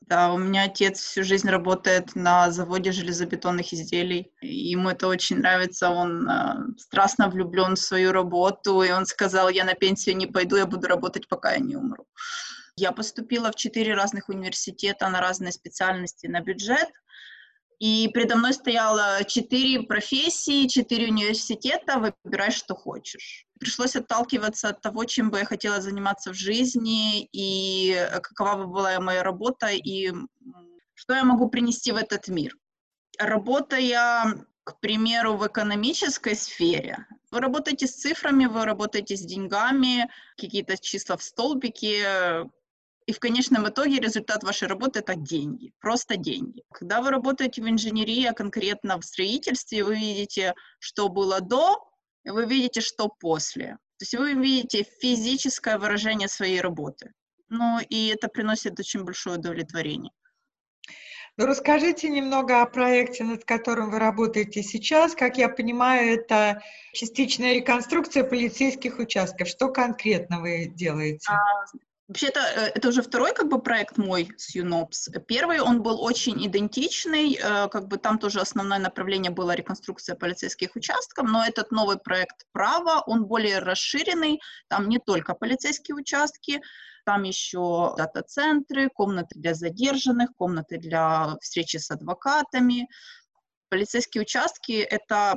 Да, у меня отец всю жизнь работает на заводе железобетонных изделий. И ему это очень нравится. Он страстно влюблен в свою работу. И он сказал, я на пенсию не пойду, я буду работать, пока я не умру. Я поступила в 4 разных университета на разные специальности на бюджет. И передо мной стояло 4 профессии, 4 университета, выбирай, что хочешь. Пришлось отталкиваться от того, чем бы я хотела заниматься в жизни, и какова бы была моя работа, и что я могу принести в этот мир. Работая, к примеру, в экономической сфере, вы работаете с цифрами, вы работаете с деньгами, какие-то числа в столбике, и в конечном итоге результат вашей работы – это деньги, просто деньги. Когда вы работаете в инженерии, а конкретно в строительстве, вы видите, что было до, и вы видите, что после. То есть вы видите физическое выражение своей работы. Ну, и это приносит очень большое удовлетворение. Ну, расскажите немного о проекте, над которым вы работаете сейчас. Как я понимаю, это частичная реконструкция полицейских участков. Что конкретно вы делаете? Вообще-то, это уже второй проект мой с ЮНОПС. Первый, он был очень идентичный, там тоже основное направление было реконструкция полицейских участков, но этот новый проект «Право», он более расширенный, там не только полицейские участки, там еще дата-центры, комнаты для задержанных, комнаты для встречи с адвокатами. Полицейские участки – это,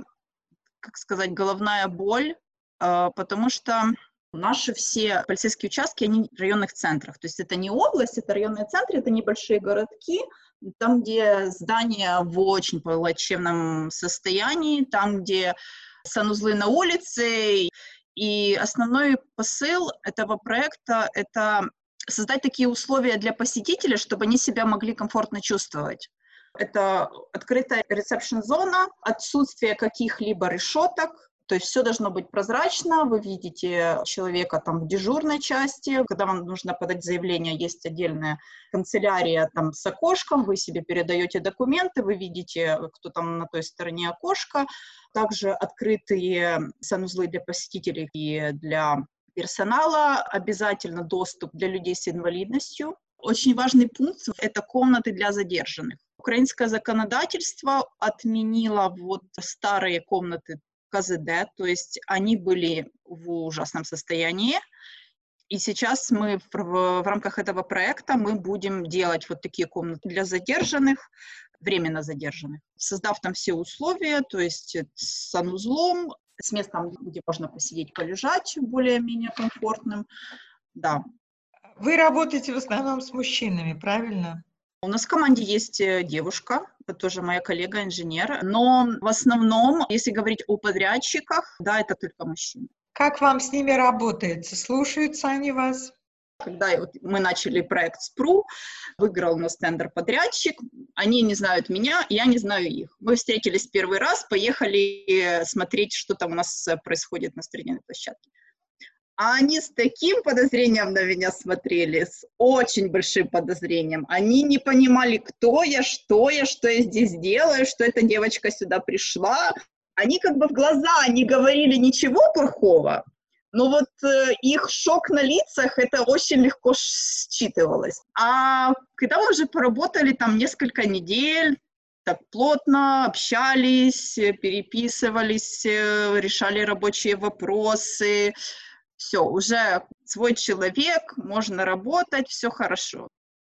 головная боль, потому что наши все полицейские участки, они в районных центрах. То есть это не область, это районные центры, это небольшие городки, там, где здания в очень плачевном состоянии, там, где санузлы на улице. И основной посыл этого проекта – это создать такие условия для посетителей, чтобы они себя могли комфортно чувствовать. Это открытая ресепшн-зона, отсутствие каких-либо решеток, то есть все должно быть прозрачно, вы видите человека там в дежурной части, когда вам нужно подать заявление, есть отдельная канцелярия там с окошком, вы себе передаете документы, вы видите, кто там на той стороне окошка, также открытые санузлы для посетителей и для персонала, обязательно доступ для людей с инвалидностью. Очень важный пункт – это комнаты для задержанных. Украинское законодательство отменило старые комнаты КЗД, то есть они были в ужасном состоянии. И сейчас мы в рамках этого проекта мы будем делать такие комнаты для задержанных, временно задержанных, создав там все условия, то есть с санузлом, с местом, где можно посидеть, полежать, более-менее комфортным. Да. Вы работаете в основном с мужчинами, правильно? У нас в команде есть девушка, это тоже моя коллега, инженер, но в основном, если говорить о подрядчиках, да, это только мужчины. Как вам с ними работается? Слушаются они вас? Когда мы начали проект СПРУ, выиграл у нас тендер подрядчик, они не знают меня, я не знаю их. Мы встретились первый раз, поехали смотреть, что там у нас происходит на строительной площадке. А они с таким подозрением на меня смотрели, с очень большим подозрением. Они не понимали, кто я, что я здесь делаю, что эта девочка сюда пришла. Они в глаза не говорили ничего плохого, но их шок на лицах, это очень легко считывалось. А когда мы уже поработали там несколько недель, так плотно общались, переписывались, решали рабочие вопросы, все, уже свой человек, можно работать, все хорошо.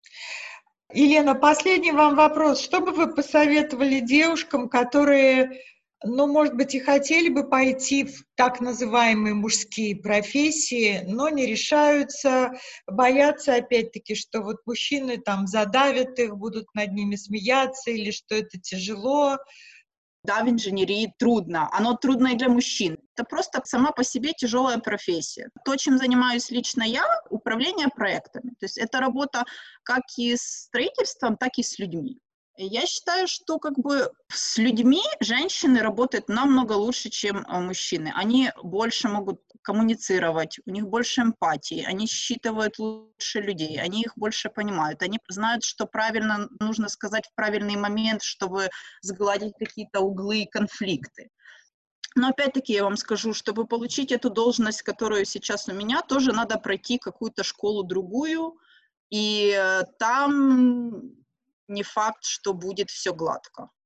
Елена, последний вам вопрос. Что бы вы посоветовали девушкам, которые, может быть, и хотели бы пойти в так называемые мужские профессии, но не решаются, боятся, опять-таки, что мужчины там задавят их, будут над ними смеяться, или что это тяжело? Да, в инженерии трудно. Оно трудно и для мужчин. Это просто сама по себе тяжелая профессия. То, чем занимаюсь лично я, управление проектами. То есть это работа как и с строительством, так и с людьми. Я считаю, что с людьми женщины работают намного лучше, чем мужчины. Они больше могут коммуницировать, у них больше эмпатии, они считывают лучше людей, они их больше понимают, они знают, что правильно нужно сказать в правильный момент, чтобы сгладить какие-то углы и конфликты. Но опять-таки я вам скажу, чтобы получить эту должность, которую сейчас у меня, тоже надо пройти какую-то школу другую, и там не факт, что будет все гладко.